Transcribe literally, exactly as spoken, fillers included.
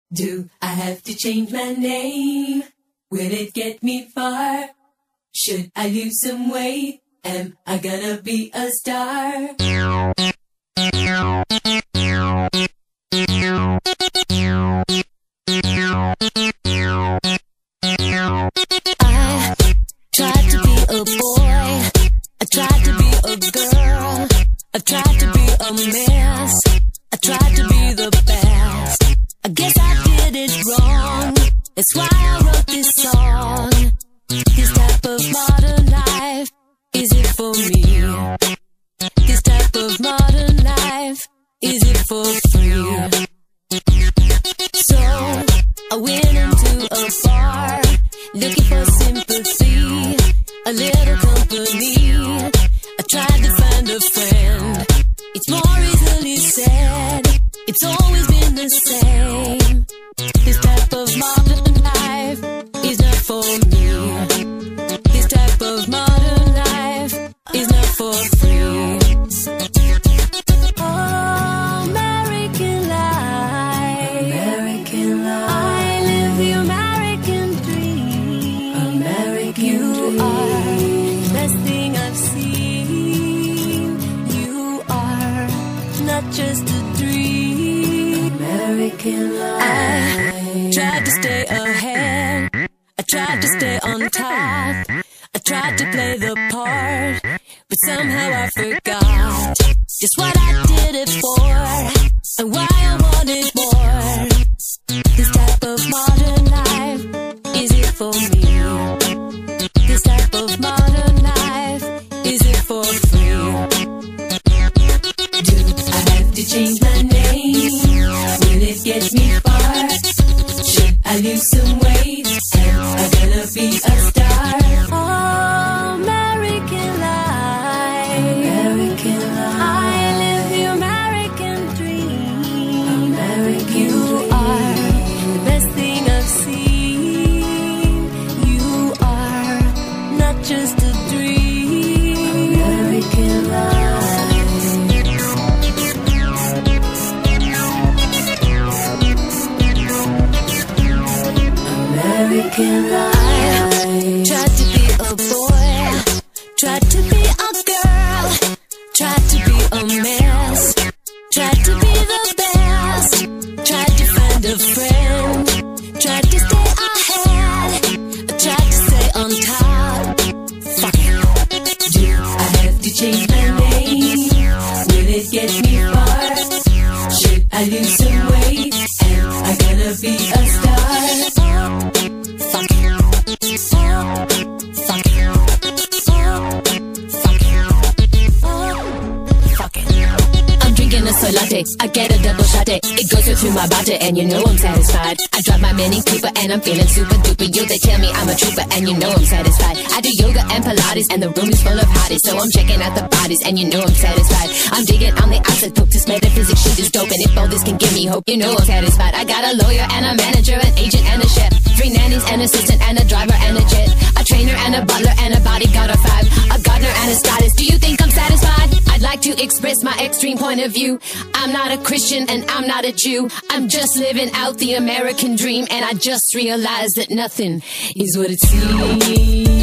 Do I have to change my name? Will it get me far? Should I lose some weight? Am I gonna be a star? I tried to be a boy, I tried to be a girl, I tried to be a mess, I tried to be the best. I guess I did it wrong, that's why I wrote this song. This type of modern life, is it for me? This type of modern life, is it for free? So, I went into a bar, looking for sympathy, a little company. I tried to find a friend, it's more easily said, it's always been the same. This type of modern life is not for me. This type of modern life is not for free. Oh, American life, American life. I live the American dream. American You dream. are the best thing I've seen. You are not just a dream. American life. I tried to stay ahead, I tried to stay on top, I tried to play the part, but somehow I forgot just what I did it for, and why I wanted more. This type of modern life, is it for me? This type of modern life, is it for free? Do I have to change my name? Will it get me far? Should I lose some weight? Am I gonna be a star? Oh, American life, American life. I live the American dream. American You dream. are the best thing I've seen. You are not just a dream. American life. American life. Tried to be a boy, tried to be a girl, tried to be a mess, tried to be the best, tried to find a friend, tried to stay ahead, tried to stay on top. Fuck it. Do I have to change my name? Will it get me far? Should I lose some weight? Am I gonna be a star? Fuck it. Fuck it. Fuck it. Fuck it. I'm drinking a soy latte, I get a double shot it. It goes right through my body and you know I'm satisfied. I drive my Mini Cooper and I'm feeling super duper. You they tell me I'm a trooper and you know I'm satisfied. I do yoga and Pilates and the room is full of hotties, so I'm checking out the bodies and you know I'm satisfied. I'm digging on the isotope to metaphysics, shit is dope, and if all this can give me hope, you know I'm satisfied. I got a lawyer and a manager, an agent and a chef, three nannies, an assistant and a driver and a jet, a trainer and a butler and a bodyguard of five, a gardener and a stylist. Do you think I'm satisfied? I'd like to express my extreme point of view. I'm not a Christian and I'm not a Jew. I'm just living out the American dream, and I just realized that nothing is what it seems.